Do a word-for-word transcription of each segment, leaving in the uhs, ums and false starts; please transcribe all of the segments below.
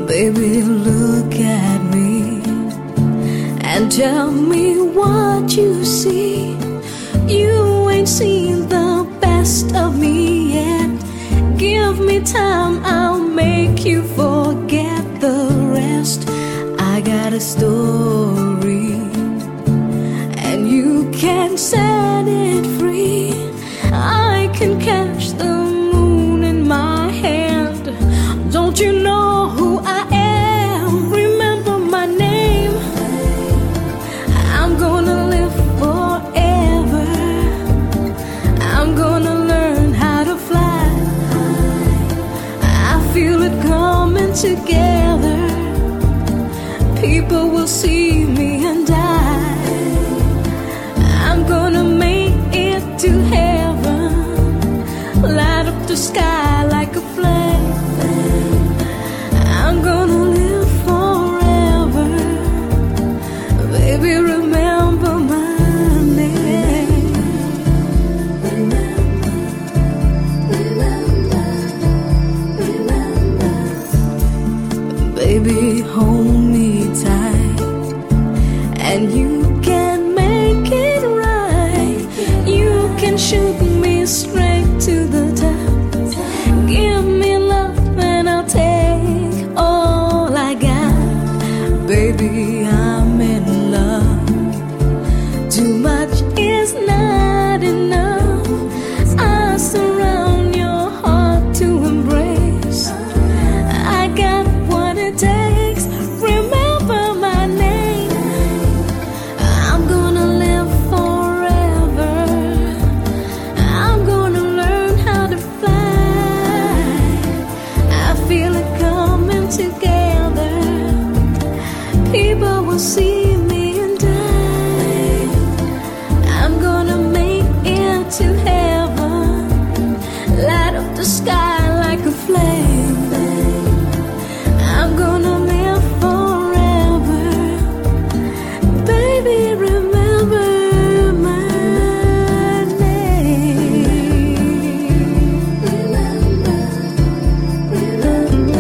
Baby, look at me and tell me what you see. You ain't seen the best of me yet. Give me time, I'll make you forget the rest. I got a story and you can set it free. I can catch the moon in my hand. Don't you know who I am? Remember my name. I'm gonna live forever. I'm gonna learn how to fly. I feel it coming together. People will see me and die. I'm gonna make it to heaven. Light up the sky like a flame. I'm gonna live forever. Baby, remember my name. Remember, remember, remember. Baby, hold me tight and you can make it right. You can shoot me straight to the top. Give me love and I'll take all I got. Baby, I'm in love. Too much is not enough. I surround your heart to embrace. I got what it takes. Remember my name. I'm gonna live forever. I'm gonna learn how to fly. I feel it coming together. People will see me and die. I'm gonna make it to heaven. Light up the sky like a flame. I'm gonna live forever. Baby, remember my name. Remember, remember.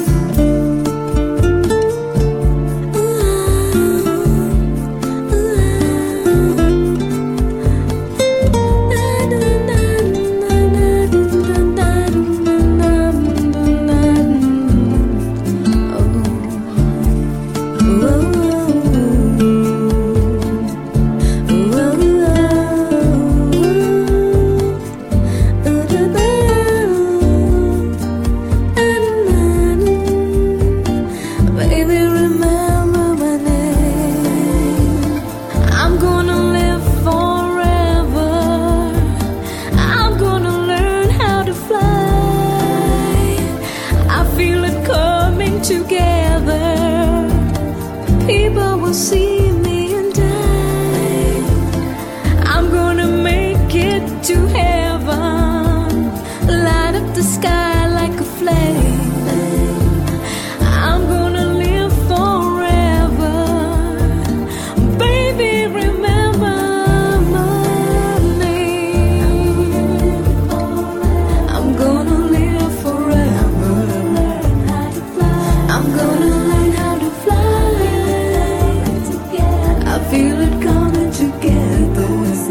Baby, remember my name. I'm gonna live forever. I'm gonna learn how to fly. I feel it coming together. People will see me and die. I'm gonna make it to heaven. Light up the sky like a flame. I'm gonna live forever. Baby, remember my name. I'm gonna live forever. I'm gonna learn how to fly. I feel it coming together.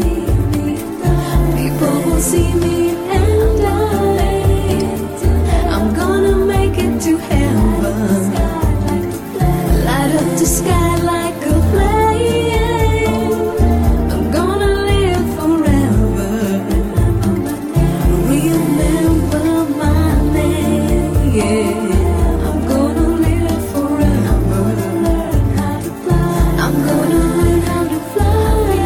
People will see me and die. I'm gonna make it to heaven. Light up the sky like a flame. I'm gonna live forever. Remember my name. Yeah. I'm gonna live forever. I'm gonna learn how to fly.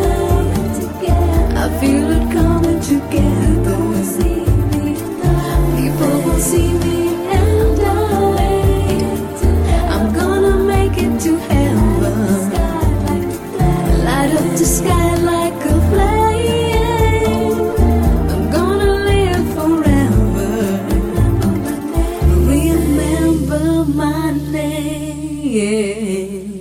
I feel it coming together. People will see me and die. I'm gonna make it to heaven. Light up the sky like a flame. I'm gonna live forever. Remember my name. Yeah.